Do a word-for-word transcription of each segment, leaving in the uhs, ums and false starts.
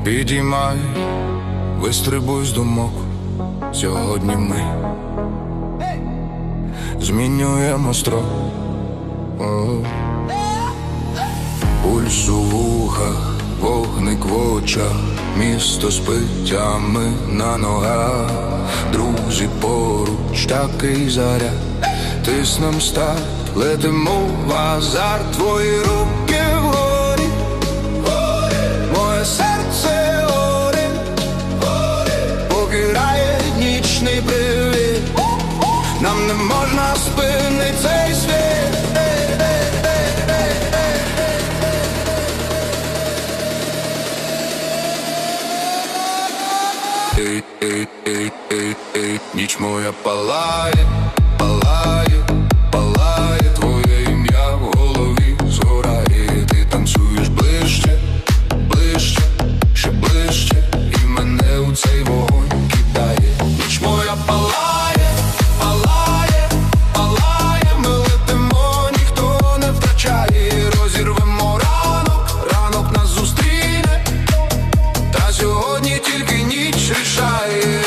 Підіймай, вистрибуй з думок. Сьогодні ми змінюємо строк. О. Пульс у вухах, вогник в очах, місто спить, а ми на ногах. Друзі поруч, такий заряд, тиснем старт, летимо в азарт. Твої руки вгорі, моє серце горить, поки грає нічний привіт. Нам не можна спинити цей світ. Ей, ей, ей, ей, ей, ніч моя палає, палає, палає, твоє ім'я в голові згорає. Ти танцюєш ближче, ближче, ще ближче, і мене у цей вогонь кидає. Ніч моя палає, палає, палає, ми летимо, ніхто не втрачає. Розірвемо ранок, ранок нас зустріне, та сьогодні тільки ніч рішає.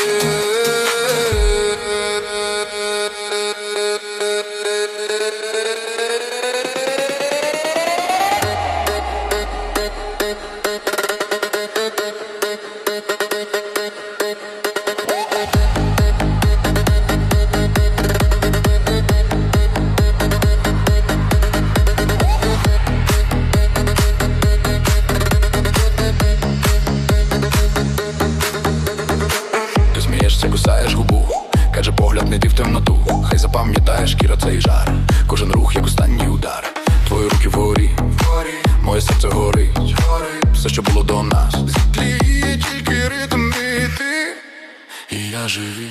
Кусаєш губу, каже погляд, не йди в темноту. Хай запам'ятаєш, шкіра цей жар, кожен рух як останній удар. Твої руки вгорі, моє серце горить, все, що було до нас. Тліє тільки ритм і ти, і я живий.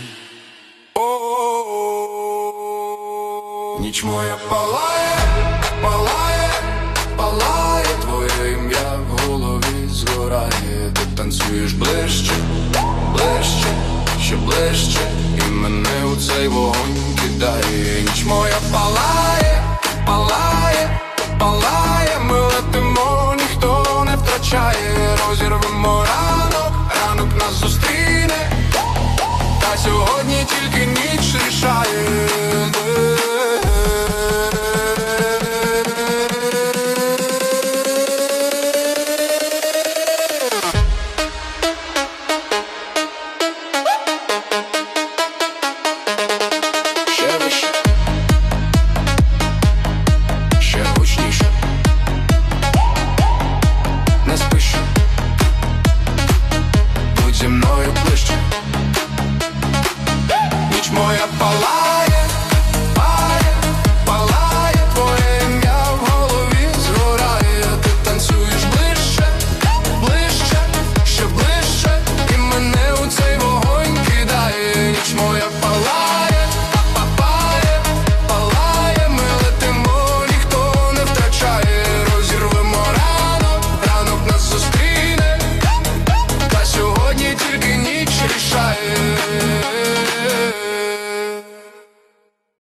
Ніч моя палає, палає, палає, твоє ім'я в голові згорає. Ти танцюєш ближче, ближче, ще ближче, і мене у цей вогонь кидає. Ніч моя